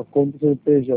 conta do CNPJ.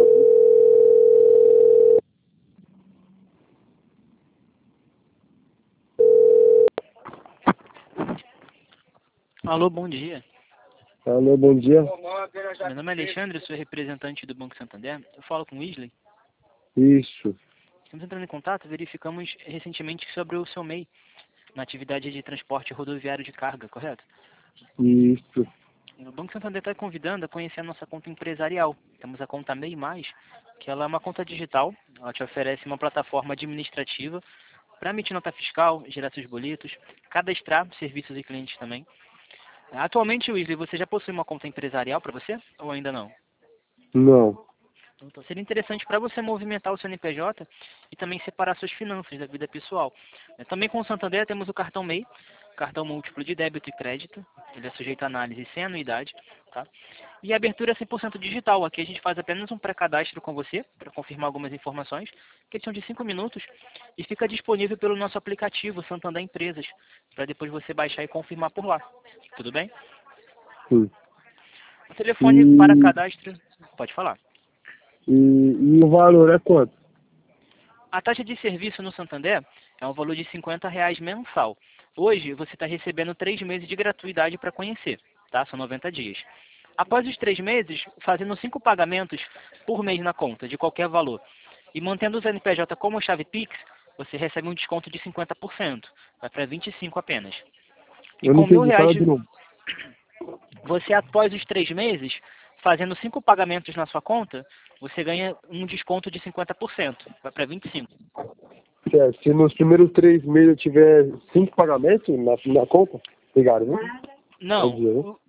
Alô, bom dia. Alô, bom dia. Meu nome é Alexandre, eu sou representante do Banco Santander. Eu falo com o Wesley. Isso. Estamos entrando em contato, verificamos recentemente sobre o seu MEI na atividade de transporte rodoviário de carga, correto? Isso. O Banco Santander está convidando a conhecer a nossa conta empresarial. Temos a conta MEI+, que ela é uma conta digital. Ela te oferece uma plataforma administrativa para emitir nota fiscal, gerar seus boletos, cadastrar serviços e clientes também. Atualmente, Wesley, você já possui uma conta empresarial para você ou ainda não? Não. Então seria interessante para você movimentar o seu CNPJ e também separar suas finanças da vida pessoal. Também com o Santander temos o cartão MEI, cartão múltiplo de débito e crédito. Ele é sujeito a análise sem anuidade, tá? E a abertura é 100% digital. Aqui a gente faz apenas um pré-cadastro com você para confirmar algumas informações, questão de 5 minutos, e fica disponível pelo nosso aplicativo Santander Empresas, para depois você baixar e confirmar por lá. Tudo bem? Sim. O telefone para cadastro, pode falar. E o valor é quanto? A taxa de serviço no Santander é um valor de R$ 50 mensal. Hoje você está recebendo 3 meses de gratuidade para conhecer, tá? São 90 dias. Após os 3 meses, fazendo 5 pagamentos por mês na conta, de qualquer valor, e mantendo o CNPJ como chave Pix, você recebe um desconto de 50%, vai para 25 apenas. E Eu não com R$ 1.000, entendi, fala de novo. você após os 3 meses, fazendo 5 pagamentos na sua conta, você ganha um desconto de 50%, vai para 25%. Certo. Se nos primeiros 3 meses eu tiver 5 pagamentos na conta, obrigado, viu? Não, Bom dia, viu?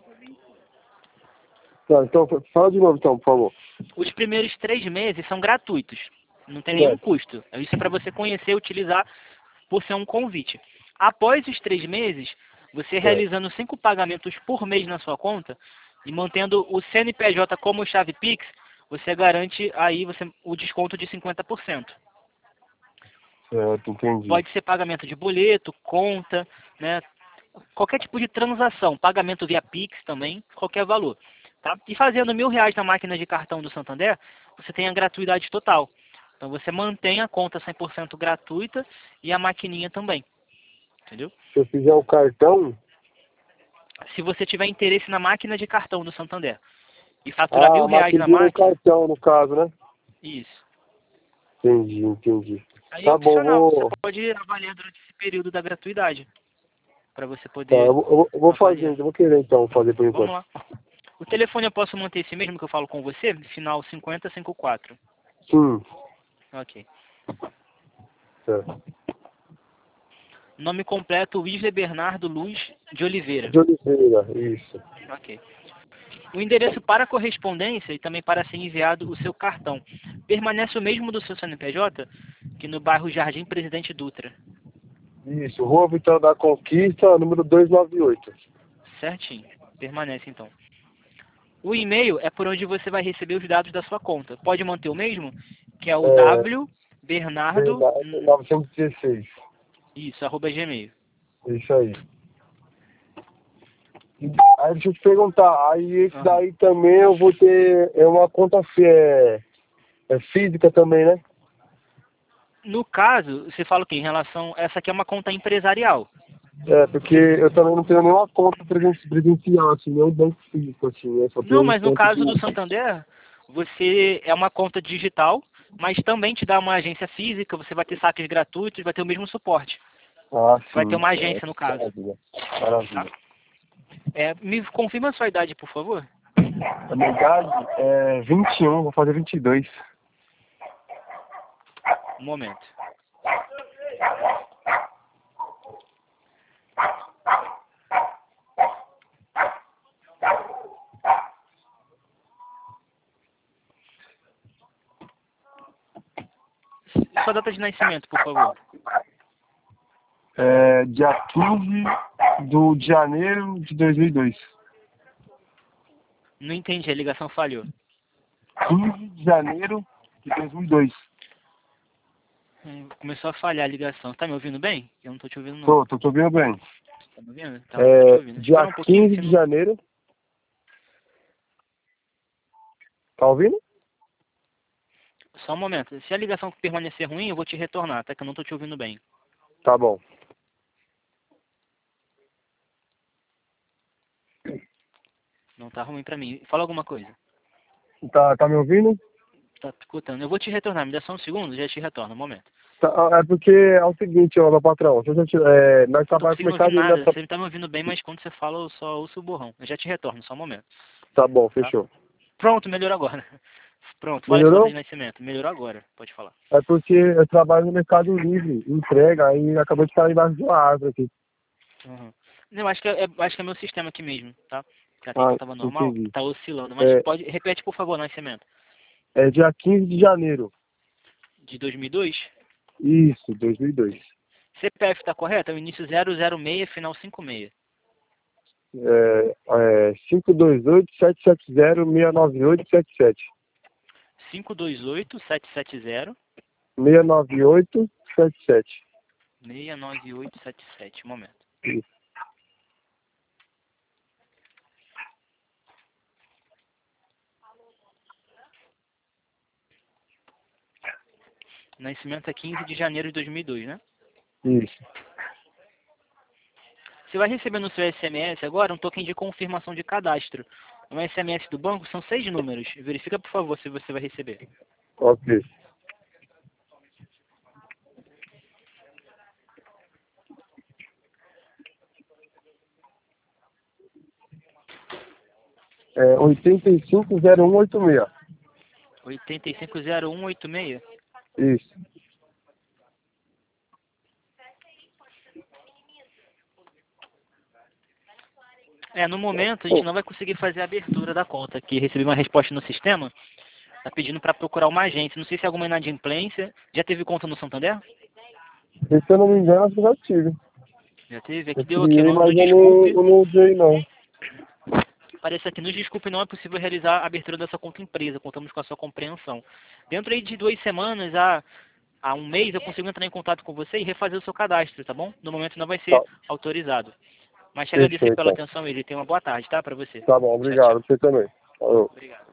Tá, então, fala de novo, então, por favor. os primeiros 3 meses são gratuitos. Não tem nenhum Certo. custo. Isso é para você conhecer e utilizar por ser um convite. Após os 3 meses, você realizando 5 pagamentos por mês na sua conta e mantendo o CNPJ como chave Pix, você garante aí o desconto de 50%. Certo, entendi. Pode ser pagamento de boleto, conta, né? Qualquer tipo de transação, pagamento via Pix também, qualquer valor. Tá? E fazendo R$ 1.000 na máquina de cartão do Santander, você tem a gratuidade total. Então você mantém a conta 100% gratuita e a maquininha também. Entendeu? Se eu fizer o cartão... Se você tiver interesse na máquina de cartão do Santander e faturar Ah, a R$ 1.000 na maquininha no máquina, cartão, no caso, né? isso. Entendi. Aí é Tá bom, opcional, você vou... pode avaliar durante esse período da gratuidade, para você Tá, poder eu vou fazer, avaliar. eu vou querer então fazer por Vamos enquanto. lá. O telefone eu posso manter esse mesmo que eu falo com você? Final 5054. Sim, Ok. certo. Nome completo, Wesley Bernardo Luz de Oliveira. De Oliveira, isso. Ok. O endereço para correspondência e também para ser enviado o seu cartão permanece o mesmo do seu CNPJ, que no bairro Jardim Presidente Dutra. Isso, Rua Vitória da Conquista, número 298. Certinho. Permanece então. O e-mail é por onde você vai receber os dados da sua conta. Pode manter o mesmo, que é o Bernardo, Verdade, 916. isso, @ gmail. Isso aí. Aí deixa eu te perguntar, aí esse daí também eu vou ter, é uma conta física também, né? No caso, você fala o quê? Em relação... Essa aqui é uma conta empresarial. É, porque eu também não tenho nenhuma conta presencial, assim, nenhum banco físico, assim, né? Só tenho Não, um mas no conta caso do de... Santander, você é uma conta digital, mas também te dá uma agência física, você vai ter saques gratuitos, vai ter o mesmo suporte. Ah, Vai ter sim. uma agência, no caso. Maravilha. Tá? Maravilha. Me confirma a sua idade, por favor. A minha idade é 21, vou fazer 22. Um momento. Sua data de nascimento, por favor. É, dia 15 de janeiro de 2002. Não entendi, a ligação falhou. 15 de janeiro de 2002. Começou a falhar a ligação. Tá me ouvindo bem? Eu não tô te ouvindo, não. Tô te ouvindo bem. Tá me ouvindo? Tá, eu tô te ouvindo. Espera Dia um pouquinho, 15 de janeiro. Tá ouvindo? Só um momento. Se a ligação permanecer ruim, eu vou te retornar, tá? Que eu não tô te ouvindo bem. Tá bom. Não tá ruim pra mim. Fala alguma coisa. Tá me ouvindo? Tá escutando. Eu vou te retornar. Me dá só um segundo, já te retorno. Um momento. É porque é o seguinte, ó, meu patrão. Se a gente, nós Não tô trabalhamos com conseguindo ouvir mercado... nada. Nessa... Você tá me ouvindo bem, mas quando você fala, eu só ouço o borrão. Eu já te retorno, só um momento. Tá bom, Tá? fechou. Pronto, melhorou agora. Pronto, fala a sua data Melhorou? de nascimento. Melhorou agora. Pode falar. É porque eu trabalho no Mercado Livre, entrega, aí acabou de cair embaixo de uma árvore aqui. Uhum. Não, acho que é meu sistema aqui mesmo, tá? Que a Ah, atenção tava normal, entendi. tá oscilando. Mas É, repete, por favor, nascimento. é dia 15 de janeiro. De 2002? Isso, 2002. CPF tá correto? É o início 006, final 56. 528-770-698-77. 528-770. 698-77. 69877, um momento. Isso. Nascimento é 15 de janeiro de 2002, né? Isso. Você vai receber no seu SMS agora um token de confirmação de cadastro. No SMS do banco são 6 números. Verifica, por favor, se você vai receber. Ok. É 850186. 850186. Isso. No momento a gente não vai conseguir fazer a abertura da conta, que recebi uma resposta no sistema, tá pedindo para procurar uma agência. Não sei se é alguma inadimplência. Já teve conta no Santander? Se eu não me engano, acho que já tive. Já teve? Eu Aqui deu aqui, criei, no mas desculpe. eu não usei, não. Aparece aqui, nos desculpe, não é possível realizar a abertura dessa conta empresa. Contamos com a sua compreensão. Dentro aí de 2 semanas a um mês eu consigo entrar em contato com você e refazer o seu cadastro, tá bom? No momento não vai ser Tá. autorizado. Mas te agradeço Fechou, aí pela então. atenção, ele. Tenha uma boa tarde, tá? Pra você. Tá bom, Tchau, tchau. obrigado. Você também. Falou. Obrigado.